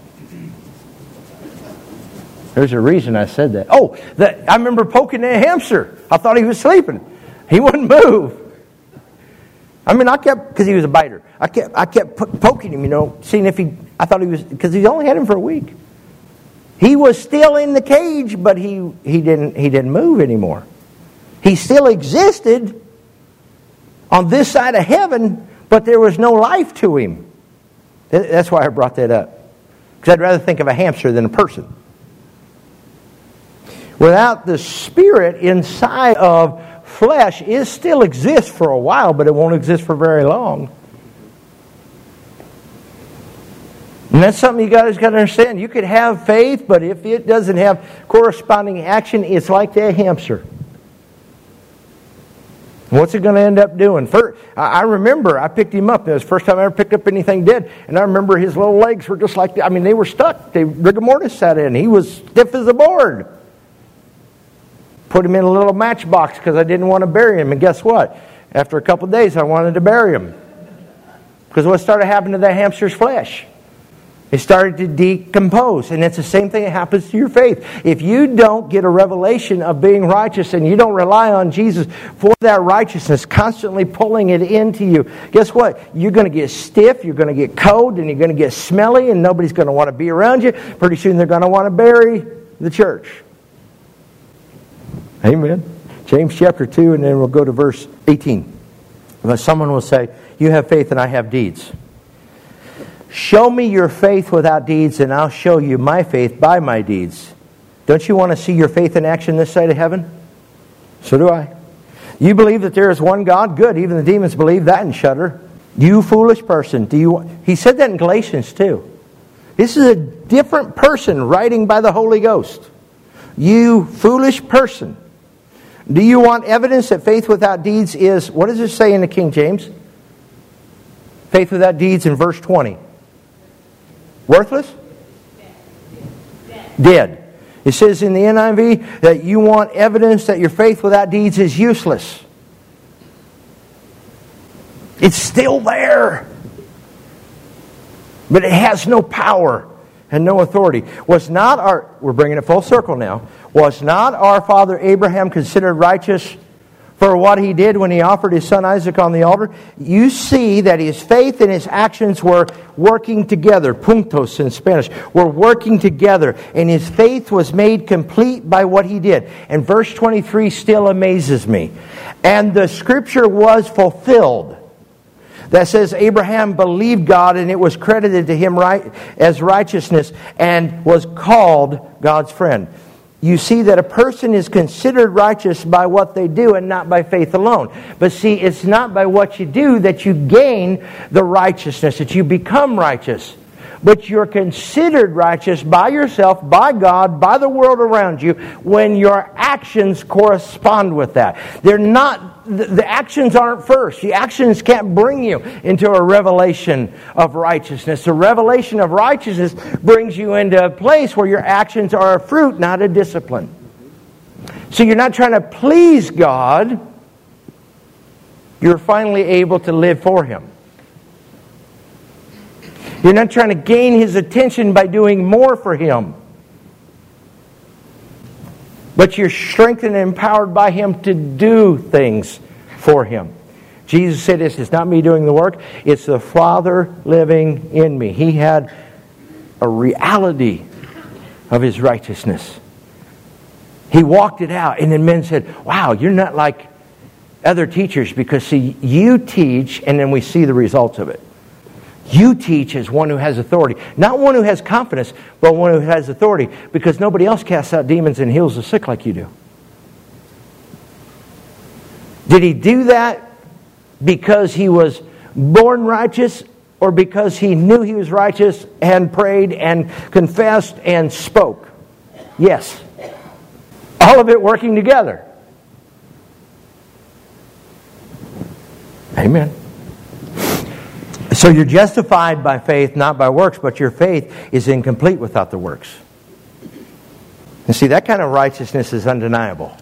There's a reason I said that. Oh, I remember poking that hamster. I thought he was sleeping. He wouldn't move. I mean, because he was a biter. I kept poking him, seeing if I thought he was, because he only had him for a week. He was still in the cage, but he didn't move anymore. He still existed on this side of heaven, but there was no life to him. That's why I brought that up. Because I'd rather think of a hamster than a person. Without the spirit inside of flesh, it still exists for a while, but it won't exist for very long. And that's something you guys got to understand. You could have faith, but if it doesn't have corresponding action, it's like that hamster. What's it going to end up doing? I remember I picked him up. It was the first time I ever picked up anything dead. And I remember his little legs were just like, they were stuck. Rigor mortis sat in. He was stiff as a board. Put him in a little matchbox because I didn't want to bury him. And guess what? After a couple of days, I wanted to bury him. Because what started happening to that hamster's flesh? It started to decompose. And it's the same thing that happens to your faith. If you don't get a revelation of being righteous and you don't rely on Jesus for that righteousness, constantly pulling it into you, guess what? You're going to get stiff, you're going to get cold, and you're going to get smelly, and nobody's going to want to be around you. Pretty soon they're going to want to bury the church. Amen. James chapter 2, and then we'll go to verse 18. Unless someone will say, you have faith and I have deeds. Show me your faith without deeds, and I'll show you my faith by my deeds. Don't you want to see your faith in action this side of heaven? So do I. You believe that there is one God? Good. Even the demons believe that and shudder. You foolish person. He said that in Galatians too. This is a different person writing by the Holy Ghost. You foolish person. Do you want evidence that faith without deeds is, what does it say in the King James? Faith without deeds in verse 20. Worthless? Dead. It says in the NIV that you want evidence that your faith without deeds is useless. It's still there. But it has no power and no authority. We're bringing it full circle now. Was not our father Abraham considered righteous for what he did when he offered his son Isaac on the altar? You see that his faith and his actions were working together. Puntos in Spanish. Were working together. And his faith was made complete by what he did. And verse 23 still amazes me. And the scripture was fulfilled. That says Abraham believed God and it was credited to him as righteousness and was called God's friend. You see that a person is considered righteous by what they do and not by faith alone. But see, it's not by what you do that you gain the righteousness, that you become righteous. But you're considered righteous by yourself, by God, by the world around you, when your actions correspond with that. They're not, the actions aren't first. The actions can't bring you into a revelation of righteousness. The revelation of righteousness brings you into a place where your actions are a fruit, not a discipline. So you're not trying to please God. You're finally able to live for Him. You're not trying to gain His attention by doing more for Him. But you're strengthened and empowered by Him to do things for Him. Jesus said this, it's not me doing the work, it's the Father living in me. He had a reality of His righteousness. He walked it out, and then men said, wow, you're not like other teachers, because see, you teach and then we see the results of it. You teach as one who has authority. Not one who has confidence, but one who has authority. Because nobody else casts out demons and heals the sick like you do. Did He do that because He was born righteous, or because He knew He was righteous and prayed and confessed and spoke? Yes. All of it working together. Amen. So you're justified by faith, not by works, but your faith is incomplete without the works. And see, that kind of righteousness is undeniable.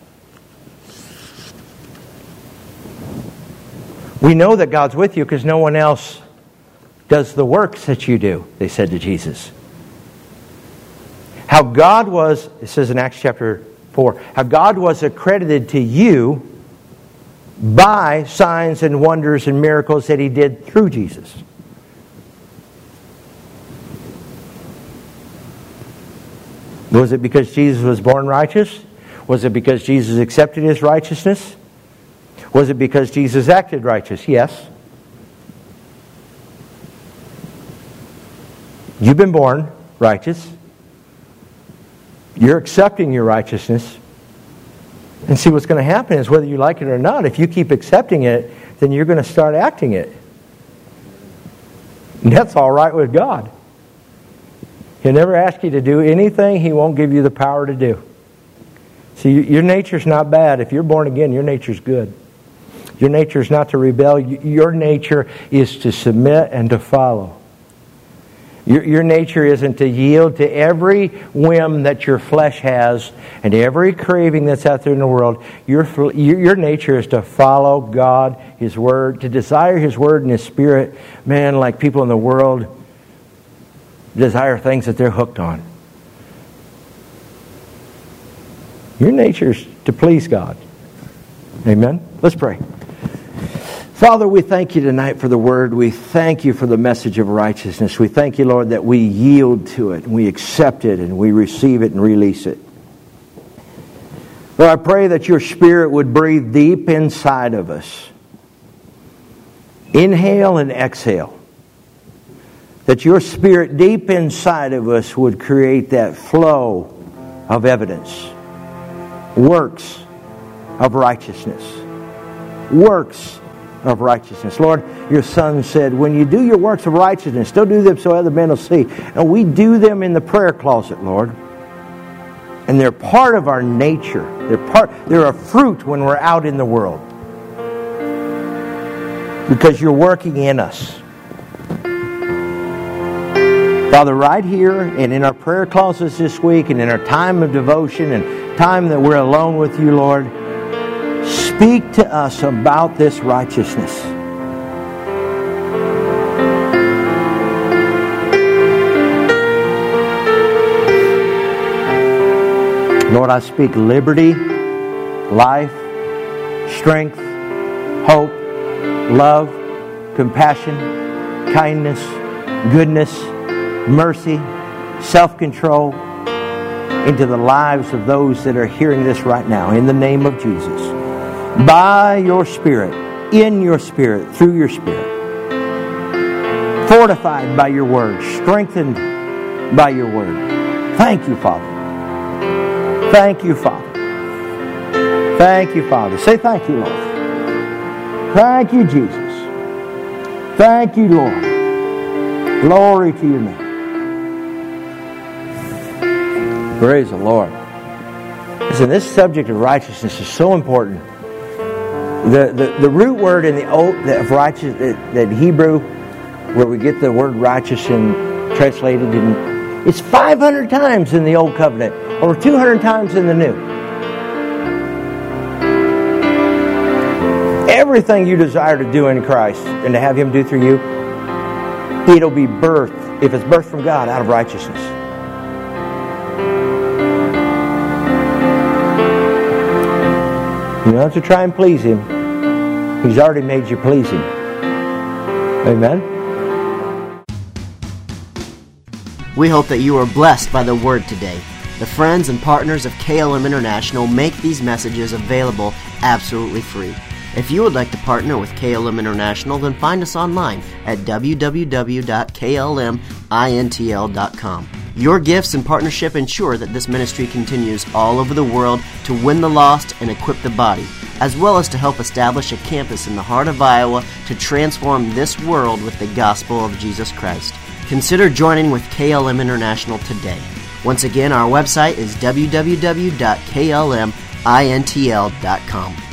We know that God's with you because no one else does the works that you do, they said to Jesus. How God was, it says in Acts chapter 4, how God was accredited to you by signs and wonders and miracles that He did through Jesus. Was it because Jesus was born righteous? Was it because Jesus accepted His righteousness? Was it because Jesus acted righteous? Yes. You've been born righteous. You're accepting your righteousness. And see, what's going to happen is whether you like it or not, if you keep accepting it, then you're going to start acting it. And that's all right with God. He'll never ask you to do anything He won't give you the power to do. See, your nature's not bad. If you're born again, your nature's good. Your nature is not to rebel. Your nature is to submit and to follow. Your nature isn't to yield to every whim that your flesh has and every craving that's out there in the world. Your nature is to follow God, His Word, to desire His Word and His Spirit. Man, like people in the world desire things that they're hooked on. Your nature is to please God. Amen? Let's pray. Father, we thank You tonight for the Word. We thank You for the message of righteousness. We thank You, Lord, that we yield to it, and we accept it, and we receive it and release it. Lord, I pray that Your Spirit would breathe deep inside of us. Inhale and exhale. That Your Spirit deep inside of us would create that flow of evidence. Works of righteousness. Works of righteousness. Lord, Your Son said, when you do your works of righteousness, don't do them so other men will see. And we do them in the prayer closet, Lord. And they're part of our nature. They're a fruit when we're out in the world. Because You're working in us. Father, right here and in our prayer closets this week and in our time of devotion and time that we're alone with You, Lord, speak to us about this righteousness. Lord, I speak liberty, life, strength, hope, love, compassion, kindness, goodness, mercy, self-control into the lives of those that are hearing this right now in the name of Jesus. By Your Spirit, in Your Spirit, through Your Spirit. Fortified by Your Word, strengthened by Your Word. Thank You, Father. Thank You, Father. Thank You, Father. Say thank You, Lord. Thank You, Jesus. Thank You, Lord. Glory to Your name. Praise the Lord. Listen, this subject of righteousness is so important. The root word in the old of righteous, that Hebrew, where we get the word righteous and translated, it's 500 times in the Old Covenant, over 200 times in the New. Everything you desire to do in Christ and to have Him do through you, it'll be birthed, if it's birthed from God, out of righteousness. You don't have to try and please Him. He's already made you please Him. Amen? We hope that you are blessed by the Word today. The friends and partners of KLM International make these messages available absolutely free. If you would like to partner with KLM International, then find us online at www.klmintl.com. Your gifts and partnership ensure that this ministry continues all over the world to win the lost and equip the body, as well as to help establish a campus in the heart of Iowa to transform this world with the gospel of Jesus Christ. Consider joining with KLM International today. Once again, our website is www.klmintl.com.